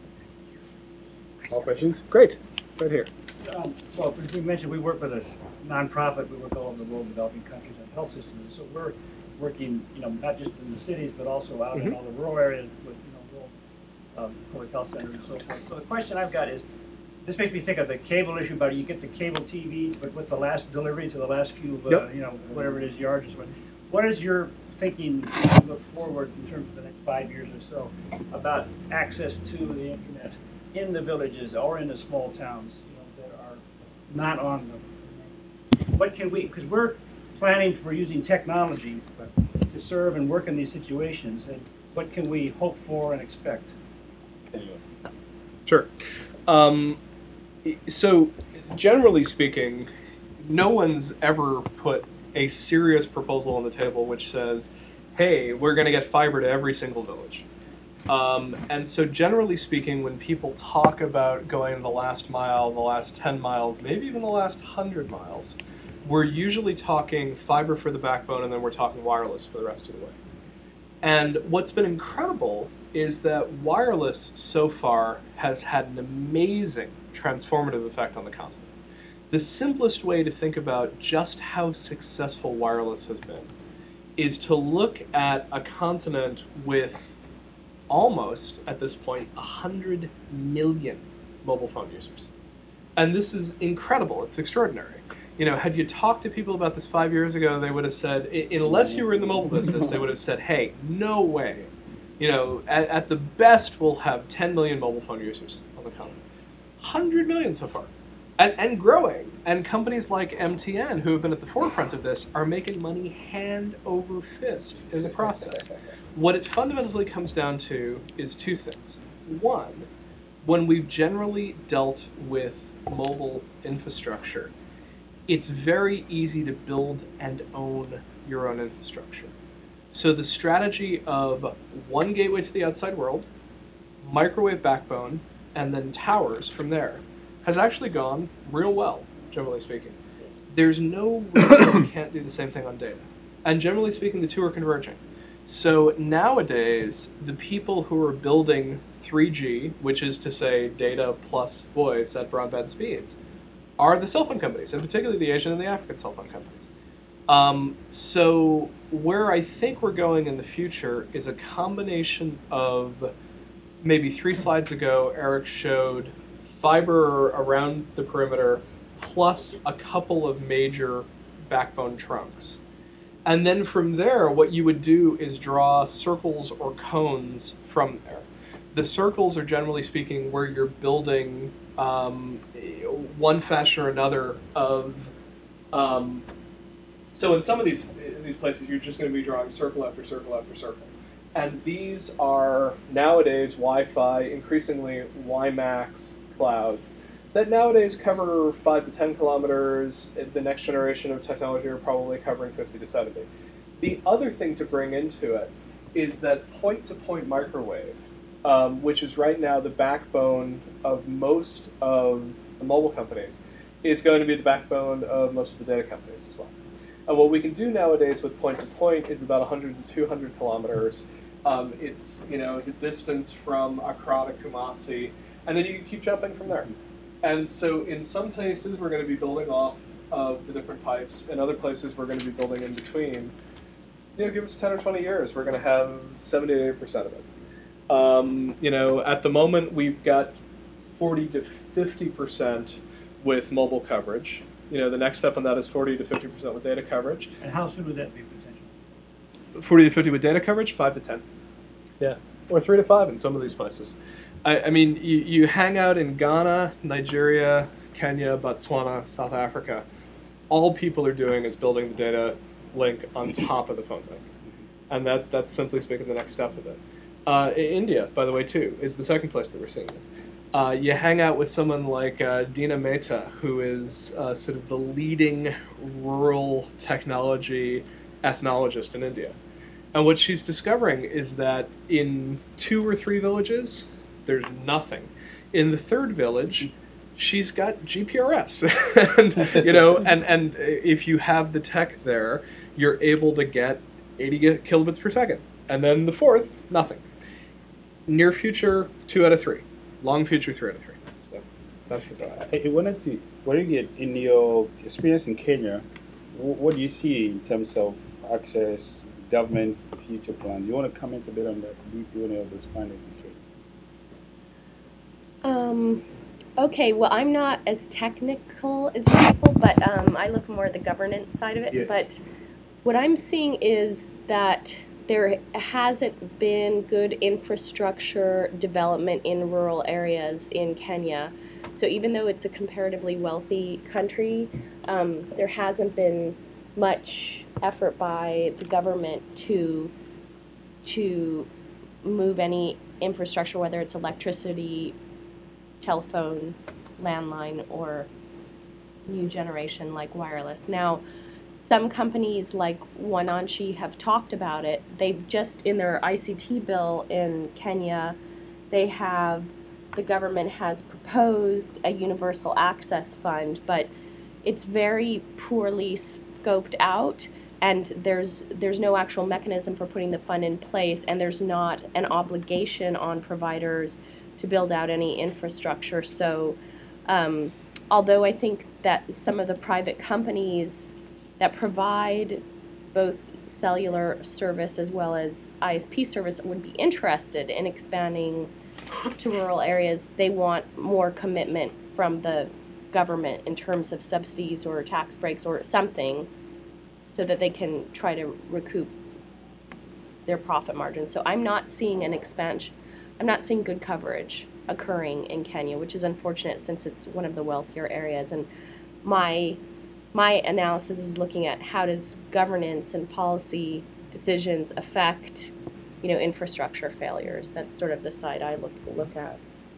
all questions? Great. Right here. Um, well, as we mentioned, we work with a nonprofit. We work all over the world, developing countries and health systems. So we're working, you know, not just in the cities, but also out mm-hmm. in all the rural areas with, you know, rural um, public health centers and so forth. So the question I've got is, this makes me think of the cable issue. About you get the cable T V, but with the last delivery to the last few, uh, yep. you know, whatever it is, yards or something. What is your thinking as you look forward in terms of the next five years or so about access to the internet in the villages or in the small towns, you know, that are not on them? What can we, because we're planning for using technology to serve and work in these situations, and what can we hope for and expect? Sure. Um, so, generally speaking, no one's ever put a serious proposal on the table which says, hey, we're going to get fiber to every single village. Um, and so generally speaking, when people talk about going the last mile, the last ten miles, maybe even the last one hundred miles, we're usually talking fiber for the backbone, and then we're talking wireless for the rest of the way. And what's been incredible is that wireless so far has had an amazing transformative effect on the continent. The simplest way to think about just how successful wireless has been is to look at a continent with almost, at this point, one hundred million mobile phone users. And this is incredible. It's extraordinary. You know, had you talked to people about this five years ago, they would have said, unless you were in the mobile business, they would have said, hey, no way. You know, at, at the best, we'll have ten million mobile phone users on the continent. one hundred million so far. And, and growing. And companies like M T N, who have been at the forefront of this, are making money hand over fist in the process. What it fundamentally comes down to is two things. One, when we've generally dealt with mobile infrastructure, it's very easy to build and own your own infrastructure. So the strategy of one gateway to the outside world, microwave backbone, and then towers from there has actually gone real well, generally speaking. There's no reason we can't do the same thing on data. And generally speaking, the two are converging. So nowadays, the people who are building three G, which is to say data plus voice at broadband speeds, are the cell phone companies, and particularly the Asian and the African cell phone companies. Um, so where I think we're going in the future is a combination of, maybe three slides ago, Eric showed fiber around the perimeter plus a couple of major backbone trunks. And then from there, what you would do is draw circles or cones from there. The circles are, generally speaking, where you're building um, one fashion or another of. Um, so in some of these in these places, you're just going to be drawing circle after circle after circle. And these are nowadays Wi-Fi, increasingly WiMAX clouds that nowadays cover five to ten kilometers. The next generation of technology are probably covering fifty to seventy. The other thing to bring into it is that point-to-point microwave, um, which is right now the backbone of most of the mobile companies, is going to be the backbone of most of the data companies as well. And what we can do nowadays with point-to-point is about one hundred to two hundred kilometers. Um, it's, you know, the distance from Accra to Kumasi, and then you can keep jumping from there. And so in some places, we're going to be building off of the different pipes. In other places, we're going to be building in between. You know, give us ten or twenty years, we're going to have seventy to eighty percent of it. Um, you know, at the moment we've got forty to fifty percent with mobile coverage. You know, the next step on that is forty to fifty percent with data coverage. And how soon would that be potential? forty to fifty with data coverage, five to ten. Yeah, or three to five in some of these places. I, I mean, you, you hang out in Ghana, Nigeria, Kenya, Botswana, South Africa. All people are doing is building the data link on top of the phone link. And that, that's simply speaking the next step of it. Uh, India, by the way, too, is the second place that we're seeing this. Uh, you hang out with someone like uh, Dina Mehta, who is uh, sort of the leading rural technology ethnologist in India. And what she's discovering is that in two or three villages, there's nothing. In the third village, she's got G P R S. and, you know, and, and if you have the tech there, you're able to get eighty kilobits per second. And then the fourth, nothing. Near future, two out of three. Long future, three out of three. So that's the goal. I I wanted to, what do you get in your experience in Kenya? wh- What do you see in terms of access, government future plans? You want to comment a bit on that? Do you any of those findings in Kenya? Um, okay, well, I'm not as technical as you people, but um, I look more at the governance side of it. Yeah. But what I'm seeing is that there hasn't been good infrastructure development in rural areas in Kenya. So even though it's a comparatively wealthy country, um, there hasn't been much effort by the government to to move any infrastructure, whether it's electricity, telephone, landline, or new generation like wireless. Now, some companies like Wananchi have talked about it. They've just, in their I C T bill in Kenya, they have, the government has proposed a universal access fund, but it's very poorly scoped out, and there's there's no actual mechanism for putting the fund in place, and there's not an obligation on providers to build out any infrastructure. So um, although I think that some of the private companies that provide both cellular service as well as I S P service would be interested in expanding to rural areas, they want more commitment from the government in terms of subsidies or tax breaks or something, so that they can try to recoup their profit margins. So I'm not seeing an expansion, I'm not seeing good coverage occurring in Kenya, which is unfortunate since it's one of the wealthier areas. And my my analysis is looking at how does governance and policy decisions affect, you know, infrastructure failures. That's sort of the side I look look at.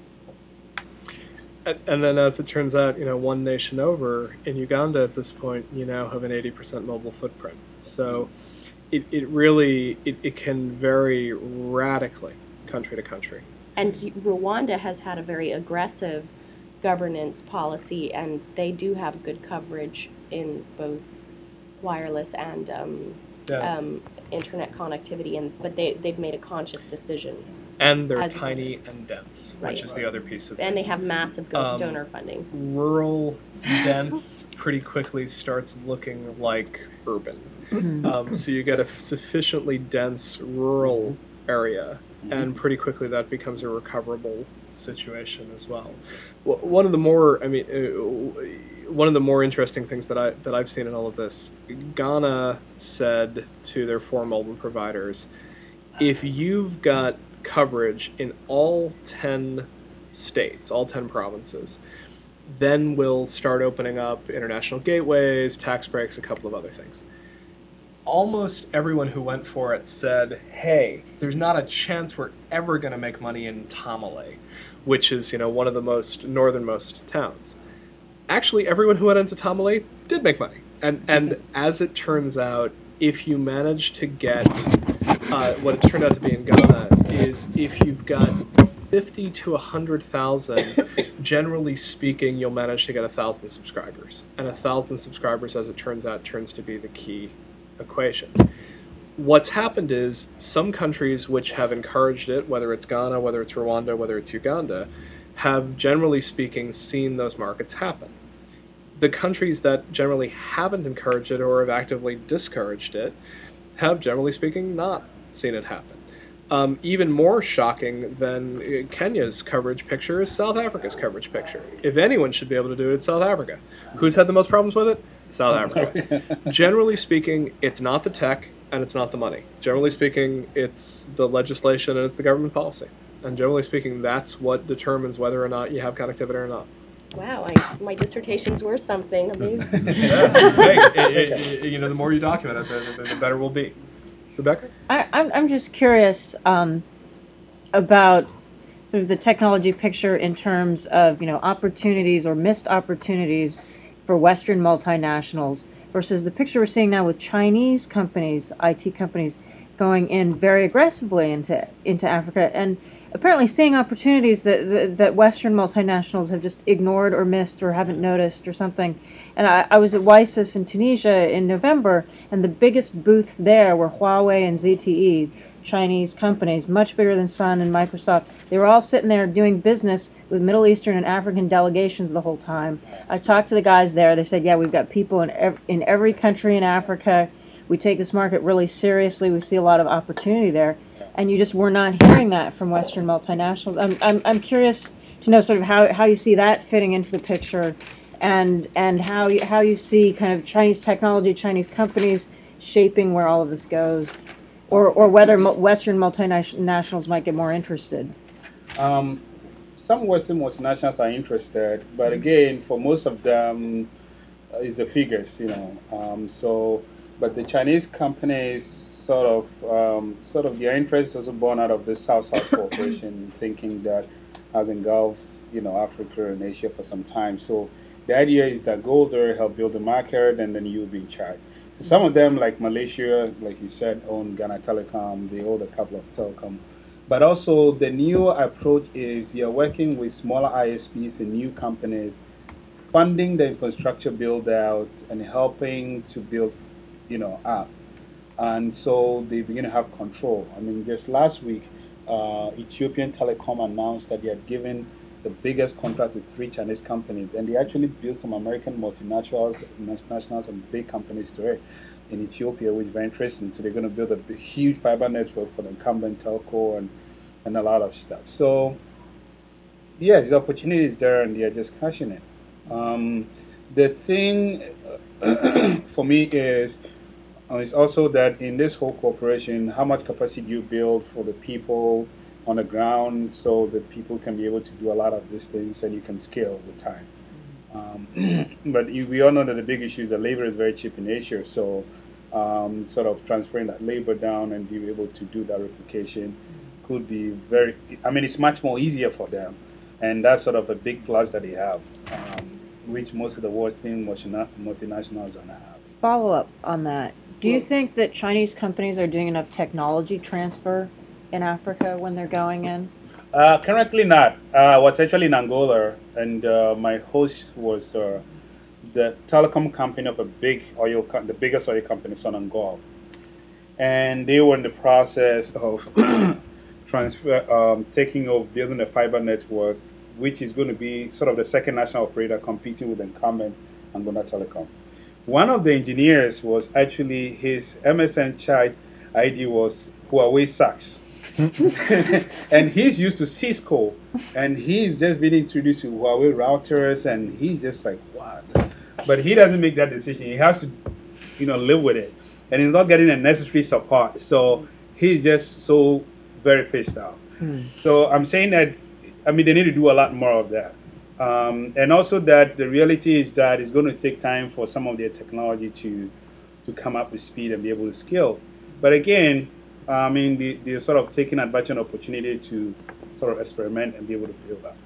And, and then, as it turns out, you know, one nation over, in Uganda at this point, you now have an eighty percent mobile footprint. So it, it really, it, it can vary radically country to country. And Rwanda has had a very aggressive governance policy, and they do have good coverage in both wireless and um, Yeah. um, internet connectivity, and but they, they've made a conscious decision. And they're As- tiny and dense, Right. which is the other piece of And this. they have massive go- Um, donor funding. Rural dense pretty quickly starts looking like urban. Um, so you get a sufficiently dense rural area, and pretty quickly that becomes a recoverable situation as well. W- One of the more, I mean, uh, one of the more interesting things that I that I've seen in all of this, Ghana said to their four mobile providers, if you've got coverage in all ten states, all ten provinces, then we'll start opening up international gateways, tax breaks, a couple of other things. Almost everyone who went for it said, hey, there's not a chance we're ever going to make money in Tamale, which is, you know, one of the most northernmost towns. Actually, everyone who went into Tamale did make money. And, and as it turns out, if you manage to get, uh, what it's turned out to be in Ghana is if you've got fifty to one hundred thousand, generally speaking, you'll manage to get one thousand subscribers. And one thousand subscribers, as it turns out, turns to be the key equation. What's happened is some countries which have encouraged it, whether it's Ghana, whether it's Rwanda, whether it's Uganda, have generally speaking seen those markets happen. The countries that generally haven't encouraged it or have actively discouraged it have generally speaking not seen it happen. Um, even more shocking than uh, Kenya's coverage picture is South Africa's coverage picture. If anyone should be able to do it, it's South Africa. Who's had the most problems with it? South Africa. Generally speaking, it's not the tech and it's not the money. Generally speaking, it's the legislation and it's the government policy. And generally speaking, that's what determines whether or not you have connectivity or not. Wow, I, my dissertations were something amazing. Yeah. Hey, it- it- it- you know, the more you document it, the, the better we'll be. Rebecca? I, I'm, I'm just curious um, about sort of the technology picture in terms of, you know, opportunities or missed opportunities for Western multinationals versus the picture we're seeing now with Chinese companies, I T companies, going in very aggressively into into Africa and apparently seeing opportunities that, that, that Western multinationals have just ignored or missed or haven't noticed or something. And I, I was at WISIS in Tunisia in November, and the biggest booths there were Huawei and Z T E, Chinese companies, much bigger than Sun and Microsoft. They were all sitting there doing business with Middle Eastern and African delegations the whole time. I talked to the guys there. They said, yeah, we've got people in, ev- in every country in Africa. We take this market really seriously. We see a lot of opportunity there. And you just were not hearing that from Western multinationals. I'm, I'm, I'm curious to know sort of how, how you see that fitting into the picture and and how you, how you see kind of Chinese technology, Chinese companies shaping where all of this goes, or, or whether mo- Western multinationals might get more interested. Um, some Western multinationals are interested, but again, for most of them, uh, is the figures, you know. Um, so, but the Chinese companies sort of, um, sort of their interest is also born out of the South-South cooperation, thinking that has engulfed, you know, Africa and Asia for some time. So the idea is that go there, help build the market, and then you'll be in charge. So some of them, like Malaysia, like you said, own Ghana Telecom. They own a couple of telecom. But also the new approach is you're working with smaller I S Ps and new companies, funding the infrastructure build out and helping to build, you know, up. And so they begin to have control. I mean, just last week, uh, Ethiopian Telecom announced that they had given the biggest contract to three Chinese companies, and they actually built some American multinationals, nationals, and big companies to it in Ethiopia, which is very interesting. So they're going to build a big, huge fiber network for the incumbent telco and, and a lot of stuff. So, yeah, there's opportunities there, and they're just cashing it. Um, the thing for me is, Uh, it's also that in this whole cooperation, how much capacity you build for the people on the ground so that people can be able to do a lot of these things and you can scale with time. Um, but you, we all know that the big issue is that labor is very cheap in Asia, so um, sort of transferring that labor down and be able to do that replication could be very, I mean, it's much more easier for them. And that's sort of a big plus that they have, um, which most of the Western multinationals don't have. Follow up on that. Do you think that Chinese companies are doing enough technology transfer in Africa when they're going in? Uh, currently not. Uh, I was actually in Angola, and uh, my host was uh, the telecom company of a big oil, co- the biggest oil company, Sonangol, and they were in the process of transfer, um, taking over, building a fiber network, which is going to be sort of the second national operator competing with incumbent Angola Telecom. One of the engineers was actually, his M S N chart I D was Huawei sucks. And he's used to Cisco, and he's just been introduced to Huawei routers, and he's just like, what? But he doesn't make that decision. He has to, you know, live with it. And he's not getting the necessary support. So he's just so very pissed off. Hmm. So I'm saying that, I mean, they need to do a lot more of that. Um, and also that the reality is that it's going to take time for some of their technology to to come up with speed and be able to scale. But again, I mean, they, they're sort of taking advantage of an opportunity to sort of experiment and be able to build up.